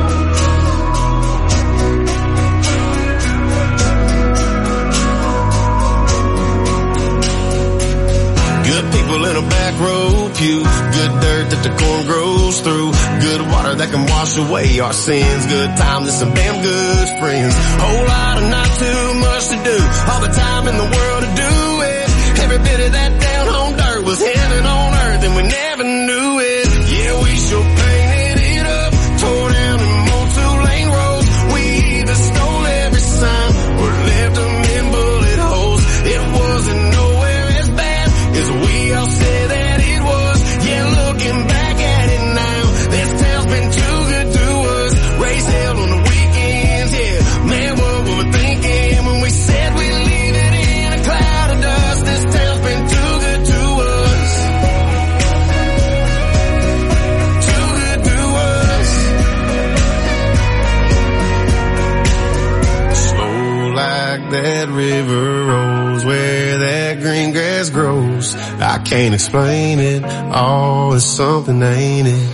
Good people in a back row pew. Good dirt that the corn grows through. Good water that can wash away our sins. Good times and some damn good friends. Whole lot of not too much to do. All the time in the world to do it. Every bit of that down home dirt was heaven on earth and we never knew it. Yeah, we sure painted it up. Tore down that river rolls, where that green grass grows. I can't explain it, oh, it's something, ain't it?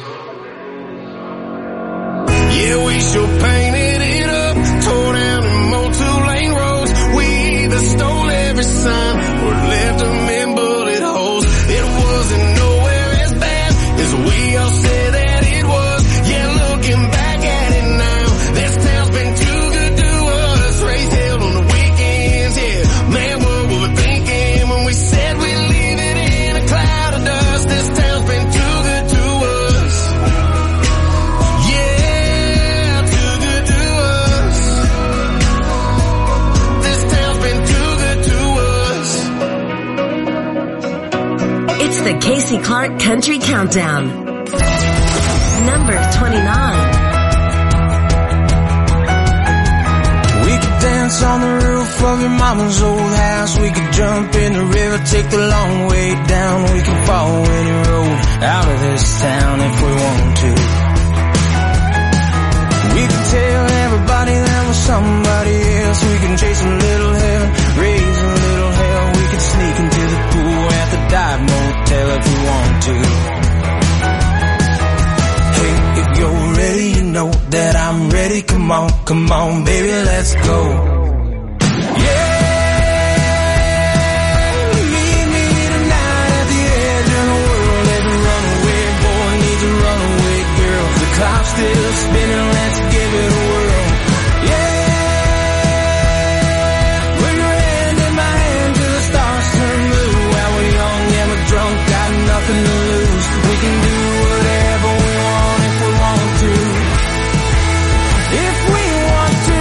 Yeah, we sure painted it up, tore down them old two-lane roads. We either stole every sign or left them in bullet holes. It wasn't nowhere as bad as we all said that it was. Yeah, looking back at it now, this town's been too good to us. Raised hell on the weekends, yeah. Man, what were we thinking when we said we'd leave it in a cloud of dust? This town's been too good to us. Yeah, too good to us. This town's been too good to us. It's the Casey Clark Country Countdown. Number twenty-nine. We could dance on the roof of your mama's old house. We could jump in the river, take the long way down. We could follow any road out of this town if we want to. We could tell everybody there was somebody else. We can chase a little hell, raise a little hell. We could sneak into the pool at the dive motel if we want to. Hey, if you're ready, you know that I'm ready. Come on, come on, baby, let's go. Clock's still spinning, let's give it a whirl. Yeah, put your hand in my hand till the stars turn blue. While we're young and we're drunk, got nothing to lose. We can do whatever we want if we want to. If we want to.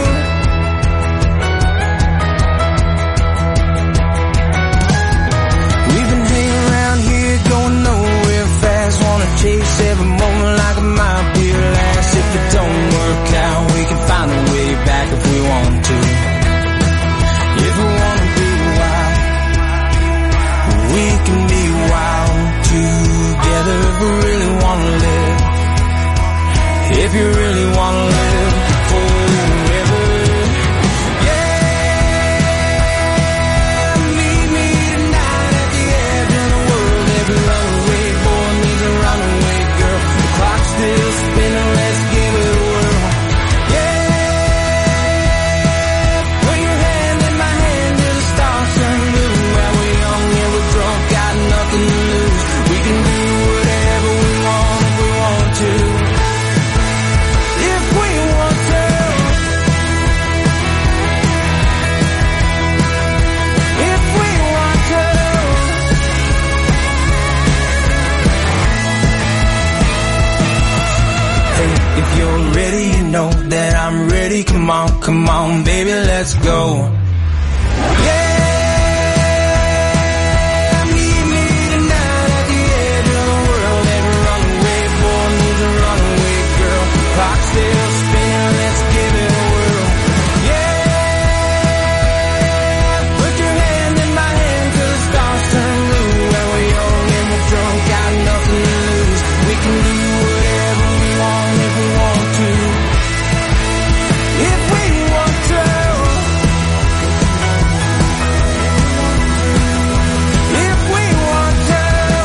We've been hanging around here, going nowhere fast. Wanna chase every moment like it might be your last. If it don't work out, we can find a way back if we want to. If we wanna be wild, we can be wild together. If we really wanna live, if you really wanna live forever. Yeah, meet me tonight at the edge of the world. Every runaway boy needs a runaway girl. The clock's still spinning, let's give it a whirl. Yeah, put your hand in my hand till the stars turn blue. While we're young and we're drunk, got nothing to lose. We can do whatever we want if we want to. If we want to. If we want to. Hey, if you're ready, you know that I'm ready. Come on, come on, baby, let's go. Yeah, meet me tonight at the edge of the world. Every runaway boy needs a runaway girl. Clock's still spinning, let's give it a whirl. Yeah, put your hand in my hand till the stars turn blue. When we're young and we're drunk, got nothing to lose. We can do whatever we want if we want to. If we want to. If we want to.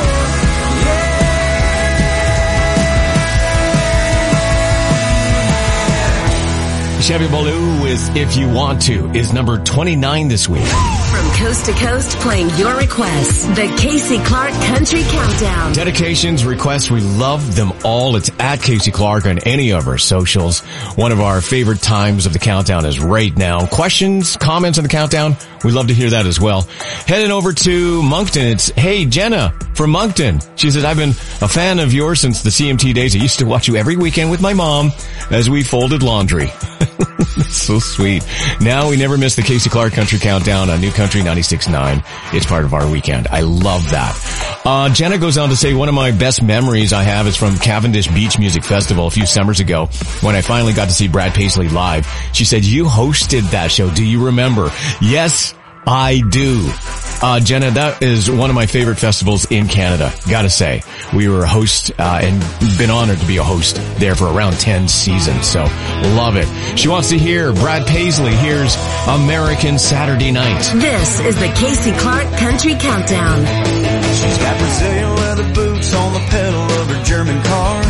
Chevy Ballou with If You Want To is number twenty-nine this week. From coast to coast, playing your requests. The Casey Clark Country Countdown. Dedications, requests, we love them all. It's at Casey Clark on any of our socials. One of our favorite times of the countdown is right now. Questions, comments on the countdown, we'd love to hear that as well. Heading over to Moncton, it's, hey, Jenna from Moncton. She says, I've been a fan of yours since the C M T days. I used to watch you every weekend with my mom as we folded laundry. That's so sweet. Now we never miss the Casey Clark Country Countdown on New Country ninety-six point nine. It's part of our weekend. I love that. Uh, Jenna goes on to say, one of my best memories I have is from Cavendish Beach Music Festival a few summers ago when I finally got to see Brad Paisley live. She said, you hosted that show. Do you remember? Yes, I do. Uh, Jenna, that is one of my favorite festivals in Canada. Gotta say, we were a host, uh, and been honored to be a host there for around ten seasons. So love it. She wants to hear Brad Paisley. Here's American Saturday Night. This is the Casey Clark Country Countdown. She's got Brazilian leather boots on the pedal of her German car.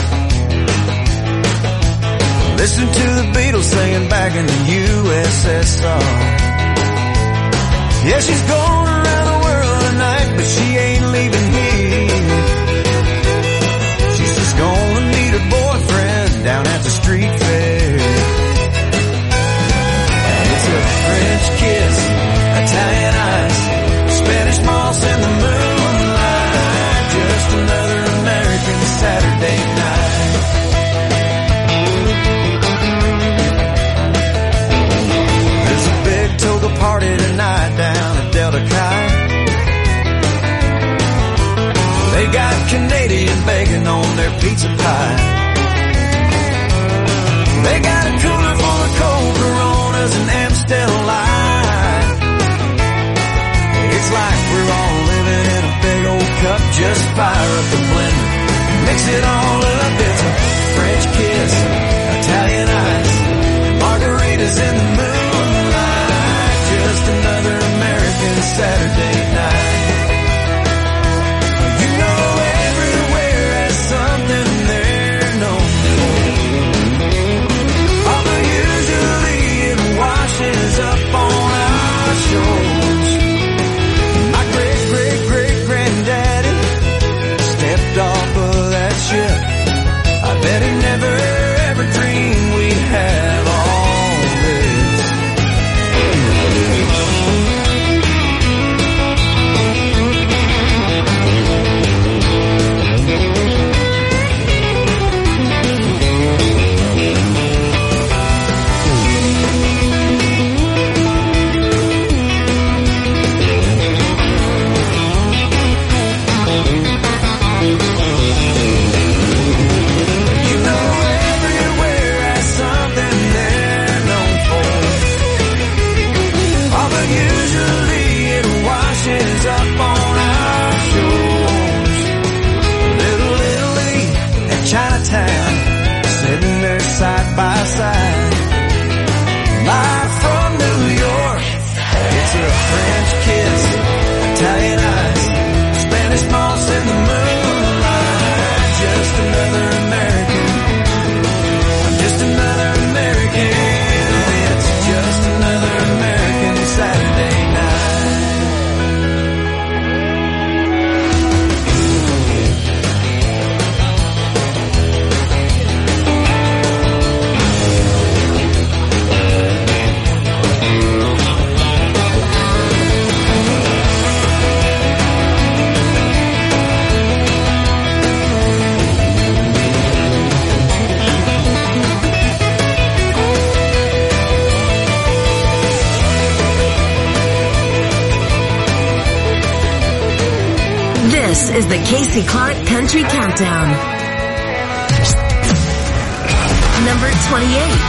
Listen to the Beatles singing back in the U S S R. Yeah, she's going around the world tonight, but she ain't leaving here. She's just gonna meet her boyfriend down at the street fair. It's a French kiss, Italian ice, Spanish moss in the moonlight. Just another American Saturday night. There's a big toga party tonight down at Delta Chi. They got Canadian bacon on their pizza pie. They got a cooler full of cold Coronas and Amstel Light. It's like we're all living in a big old cup. Just fire up the blender, mix it all up. It's a French kiss, Italian ice, margaritas in the moonlight. Just another American Saturday night. You know everywhere has something there known for. Although usually it washes up on our shores. My great great great granddaddy stepped off of that ship. I bet he never ever dreamed we'd have all this. Sitting there side by side, live from New York. It's a French kiss, Italian ice, Spanish moss in the moonlight. Just another American, I'm just another American. It's just another American Saturday night. This is the Casey Clark Country Countdown. Number twenty-eight.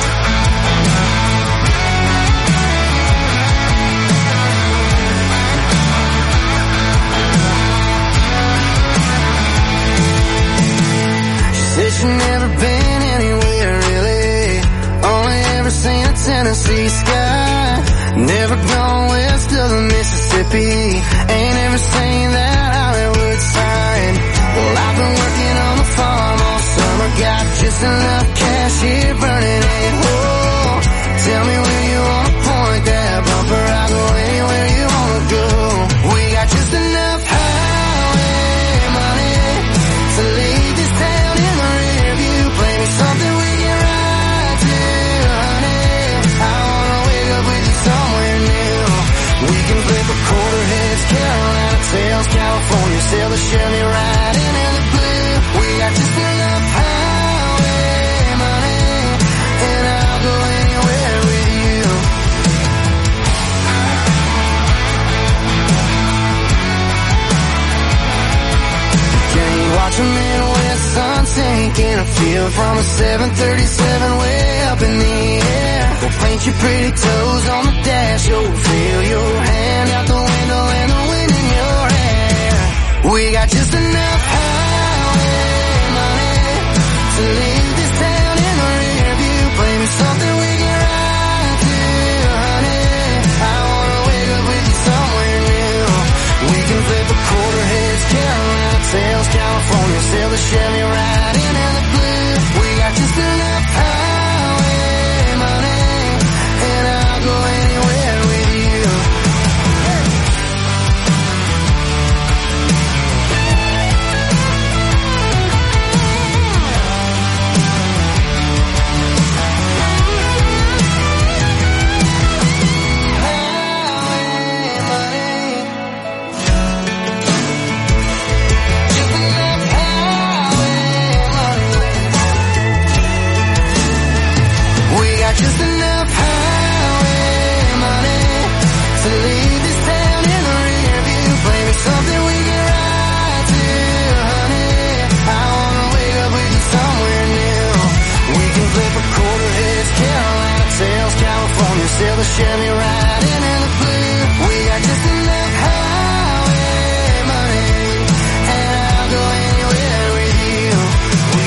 She said she never been anywhere really, only ever seen a Tennessee sky. Never gone west of the Mississippi, ain't ever seen that Hollywood sign. Well, I've been working on the farm all summer, got just enough cash here burning a hole. Tell me where you wanna point that bumper, I'll go anywhere you wanna go. We got just enough highway money to leave this town in the rear view. Play me something we can ride to, honey. I wanna wake up with you somewhere new. We can flip a quarter heads, Carolina tails, California, sail the Chevy right into the blue. We got just enough highway money, and I'll go anywhere with you. Can you watch a Midwest sun sink in a field from a seven thirty-seven way up in the air? Go paint your pretty toes on the dash, oh, feel your hand Chevy riding in the blue. We got just enough highway money, and I'll go anywhere with you. We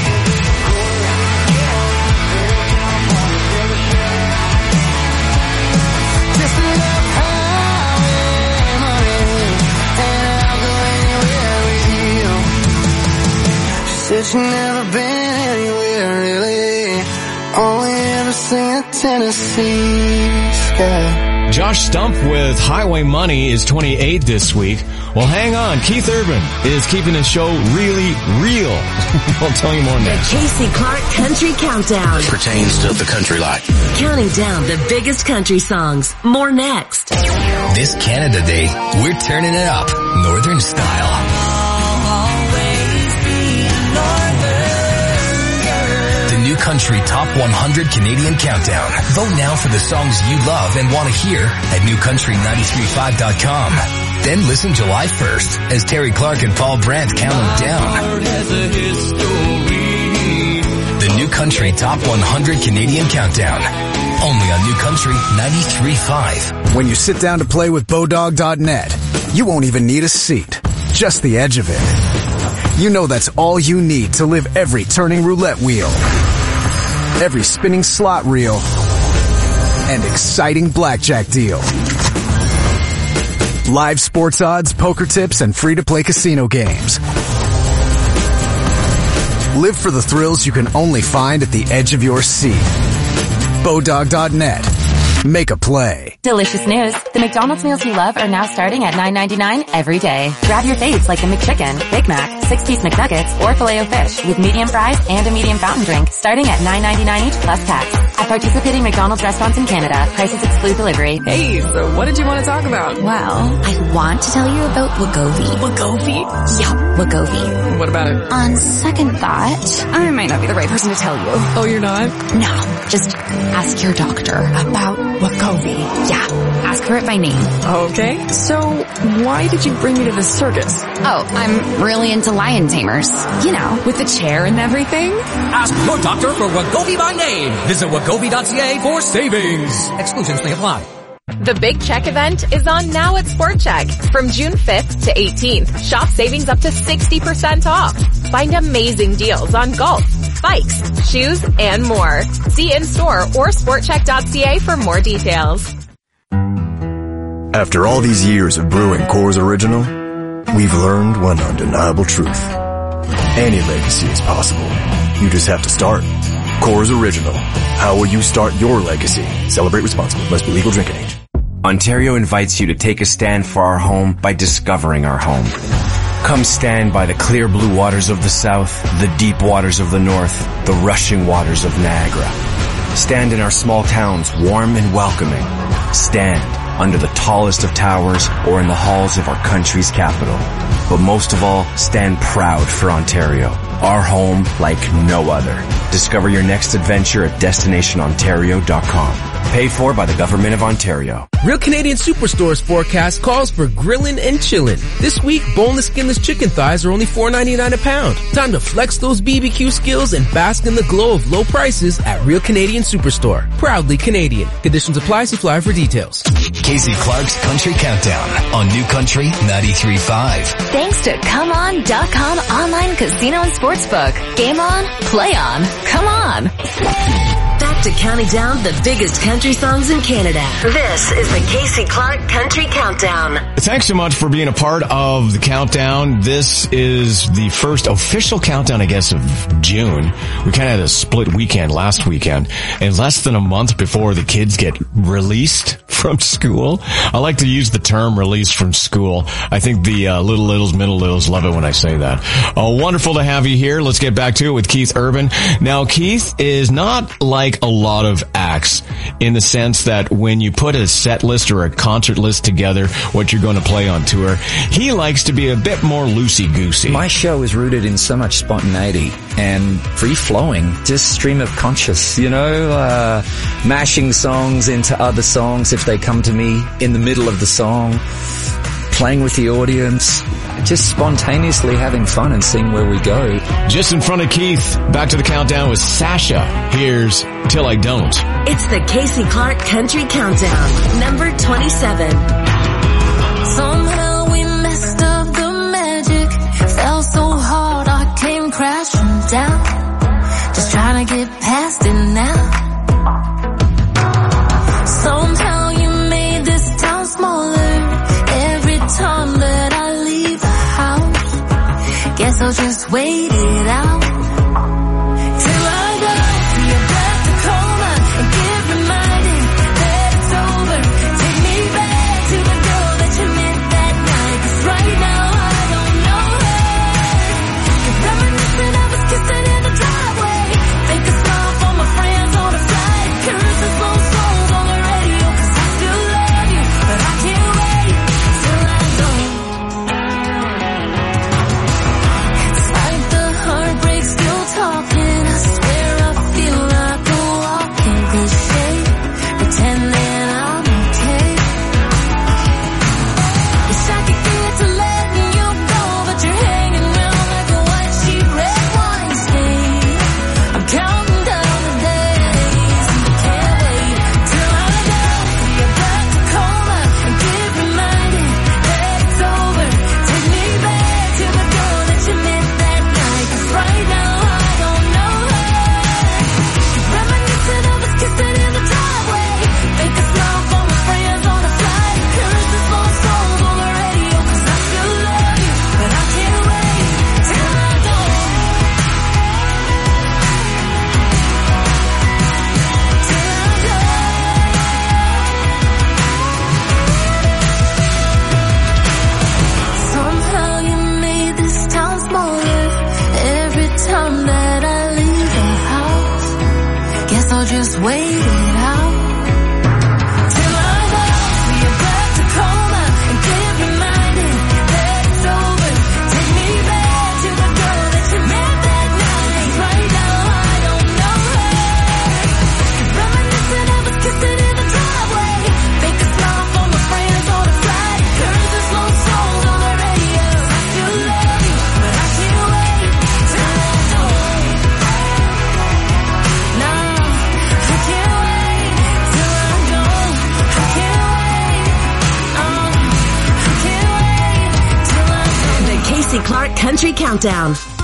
just enough highway money, and I'll go anywhere with you. She said she'd never been anywhere really, only ever seen a Tennessee sky. Josh Stump with Highway Money is twenty-eight this week. Well, hang on. Keith Urban is keeping his show really real. We'll tell you more next. The Casey Clark Country Countdown. Pertains to the country life. Counting down the biggest country songs. More next. This Canada Day, we're turning it up. Northern style. New Country Top one hundred Canadian Countdown. Vote now for the songs you love and want to hear at new country nine three five dot com. Then listen July first as Terry Clark and Paul Brandt count them down. The New Country Top one hundred Canadian Countdown. Only on New Country ninety-three point five. When you sit down to play with Bodog dot net, you won't even need a seat. Just the edge of it. You know that's all you need to live every turning roulette wheel, every spinning slot reel, and exciting blackjack deal. Live sports odds, poker tips, and free-to-play casino games. Live for the thrills you can only find at the edge of your seat. Bodog dot net. Make a play. Delicious news. The McDonald's meals you love are now starting at nine ninety-nine every day. Grab your faves like the McChicken, Big Mac, six-piece McNuggets, or Filet-O-Fish with medium fries and a medium fountain drink starting at nine ninety-nine each plus tax. At participating McDonald's restaurants in Canada, prices exclude delivery. Hey, so what did you want to talk about? Well, I want to tell you about Wegovy. Wegovy? Yeah, Wegovy. What about it? On second thought, I might not be the right person to tell you. Oh, you're not? No, just ask your doctor about Wegovy. Yeah, ask for it by name. Okay, so why did you bring me to the circus? Oh, I'm really into lion tamers. You know, with the chair and everything? Ask your doctor for Wegovy by name. Visit wegovy dot c a for savings. Exclusions may apply. The Big Check event is on now at Sport Check. From June fifth to eighteenth, shop savings up to sixty percent off. Find amazing deals on golf, bikes, shoes, and more. See in-store or sport check dot c a for more details. After all these years of brewing Coors Original, we've learned one undeniable truth. Any legacy is possible. You just have to start. Coors Original. How will you start your legacy? Celebrate responsibly. Must be legal drinking age. Ontario invites you to take a stand for our home by discovering our home. Come stand by the clear blue waters of the south, the deep waters of the north, the rushing waters of Niagara. Stand in our small towns, warm and welcoming. Stand under the tallest of towers or in the halls of our country's capital. But most of all, stand proud for Ontario, our home like no other. Discover your next adventure at destination ontario dot com. Paid for by the Government of Ontario. Real Canadian Superstore's forecast calls for grillin' and chillin'. This week, boneless, skinless chicken thighs are only four ninety-nine a pound. Time to flex those B B Q skills and bask in the glow of low prices at Real Canadian Superstore. Proudly Canadian. Conditions apply. See flyer for details. Casey Clark's Country Countdown on New Country ninety-three point five. Thanks to Come On dot com online casino and sportsbook. Game on, play on, come on. Back to counting down the biggest country songs in Canada. This is the Casey Clark Country Countdown. Thanks so much for being a part of the countdown. This is the first official countdown, I guess, of June. We kind of had a split weekend last weekend, and less than a month before the kids get released from school. I like to use the term released from school. I think the uh, little littles, middle littles love it when I say that. Uh, wonderful to have you here. Let's get back to it with Keith Urban. Now, Keith is not like a lot of acts in the sense that when you put a set list or a concert list together, what you're going to play on tour, he likes to be a bit more loosey-goosey. My show is rooted in so much spontaneity and free-flowing, just stream of conscious, you know, uh, mashing songs into other songs if they come to me in the middle of the song, playing with the audience, just spontaneously having fun and seeing where we go. Just in front of Keith, back to the countdown with Sasha. Here's Till I Don't. It's the Casey Clark Country Countdown, number twenty-seven. Somehow we messed up the magic. Fell so hard I came crashing down. Just trying to get past it now. Somehow you made this town smaller. Every time that I leave the house, guess I'll just wait it out. Till I go to your back to coma and get reminded that it's over. Take me back to the girl that you met that night. 'Cause right now I don't know her. You're reminiscing of us kissing in the driveway. Think a smile for my friends on a flight. Curses low souls on the radio. 'Cause I still love you, but I can't wait till I don't. It's like the heartbreak's still talking. I swear I feel like a walking cliche, pretending I'm okay. Wish I could get to letting you go, but you're hanging around like a white sheet, red wine stain. I'm counting down the days, and I can't wait till I go to your back to coma and get reminded that it's over. Take me back to the girl that you met that night. 'Cause right now I don't know her. Reminiscing of us kissing in the driveway. Think a smile for my friends on a flight. Curses low souls on the radio. 'Cause I still love you, but I can't wait till I don't. Till I don't. Somehow you made this town smaller. Every time that I leave the house, guess I'll just wait it out. Till I go to your back to coma and get reminded that it's over. Take me back to the girl that you met that night. Right now I don't know her. Reminiscing of us kissing in the driveway. Think a smile for my friends on a flight. Curses low souls on the radio. I still love you, but I can't wait till I don't. No, I can't wait till I don't. I can't wait. Um, I can't wait till I don't. The Casey Clark Country Countdown.